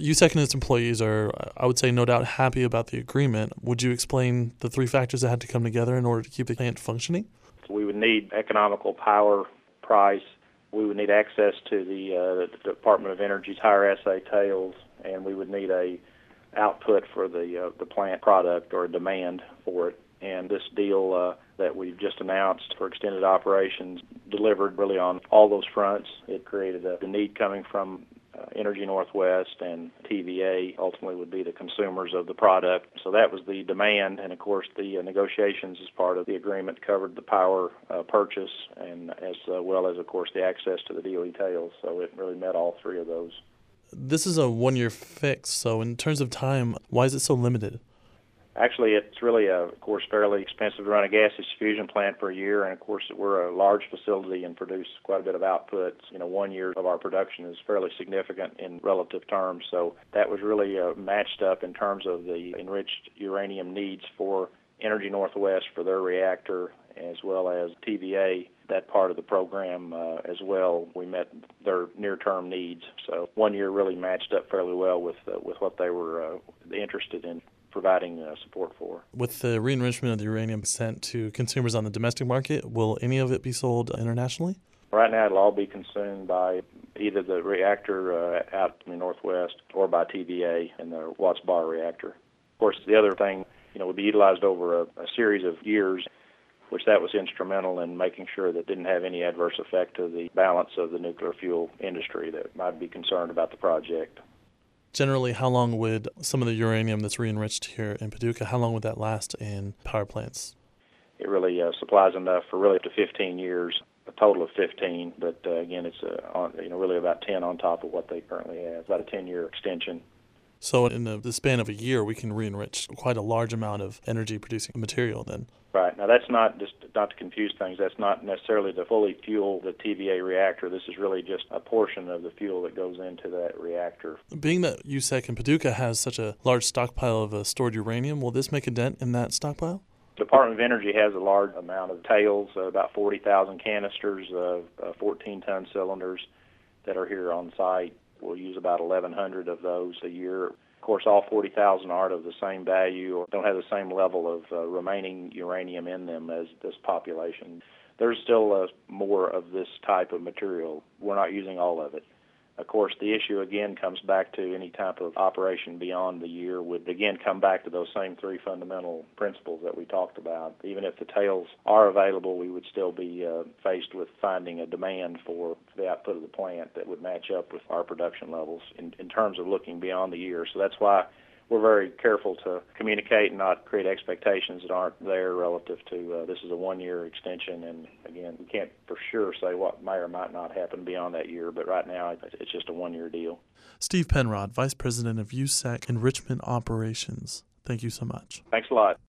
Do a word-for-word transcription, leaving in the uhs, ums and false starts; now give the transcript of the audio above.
U S E C and its employees are, I would say, no doubt happy about the agreement. Would you explain the three factors that had to come together in order to keep the plant functioning? We would need economical power price. We would need access to the, uh, the Department of Energy's higher assay tails, and we would need a output for the uh, the plant product or a demand for it. And this deal uh, that we've just announced for extended operations delivered really on all those fronts. It created a, the need coming from uh, Energy Northwest, and T V A ultimately would be the consumers of the product. So that was the demand, and of course the uh, negotiations as part of the agreement covered the power uh, purchase, and as uh, well as, of course, the access to the D O E tails. So it really met all three of those. This is a one-year fix, so in terms of time, why is it so limited? Actually, it's really, uh, of course, fairly expensive to run a gaseous fusion plant for a year, and of course, we're a large facility and produce quite a bit of output. You know, one year of our production is fairly significant in relative terms, so that was really uh, matched up in terms of the enriched uranium needs for Energy Northwest for their reactor, as well as T V A, that part of the program uh, as well. We met their near-term needs, so one year really matched up fairly well with uh, with what they were uh, interested in providing uh, support for. With the re-enrichment of the uranium sent to consumers on the domestic market, will any of it be sold internationally? Right now, it'll all be consumed by either the reactor uh, out in the Northwest or by T V A in the Watts Bar reactor. Of course, the other thing, you know, would be utilized over a, a series of years, which that was instrumental in making sure that it didn't have any adverse effect to the balance of the nuclear fuel industry that might be concerned about the project. Generally, how long would some of the uranium that's re-enriched here in Paducah, how long would that last in power plants? It really uh, supplies enough for really up to fifteen years, a total of fifteen, but uh, again, it's uh, on, you know, really about ten on top of what they currently have, about a ten-year extension. So in the, the span of a year, we can re-enrich quite a large amount of energy-producing material then. Right. Now, that's not, just not to confuse things, that's not necessarily to fully fuel the T V A reactor. This is really just a portion of the fuel that goes into that reactor. Being that U S E C and Paducah has such a large stockpile of uh, stored uranium, will this make a dent in that stockpile? The Department of Energy has a large amount of tails, uh, about forty thousand canisters of uh, fourteen-ton cylinders that are here on site. We'll use about eleven hundred of those a year. Of course, all forty thousand aren't of the same value or don't have the same level of uh, remaining uranium in them as this population. There's still uh, more of this type of material. We're not using all of it. Of course, the issue again comes back to any type of operation beyond the year would again come back to those same three fundamental principles that we talked about. Even if the tails are available, we would still be uh, faced with finding a demand for the output of the plant that would match up with our production levels in, in terms of looking beyond the year. So that's why we're very careful to communicate and not create expectations that aren't there relative to uh, this is a one-year extension. And again, we can't for sure say what may or might not happen beyond that year, but right now it's just a one-year deal. Steve Penrod, Vice President of U S E C Enrichment Operations. Thank you so much. Thanks a lot.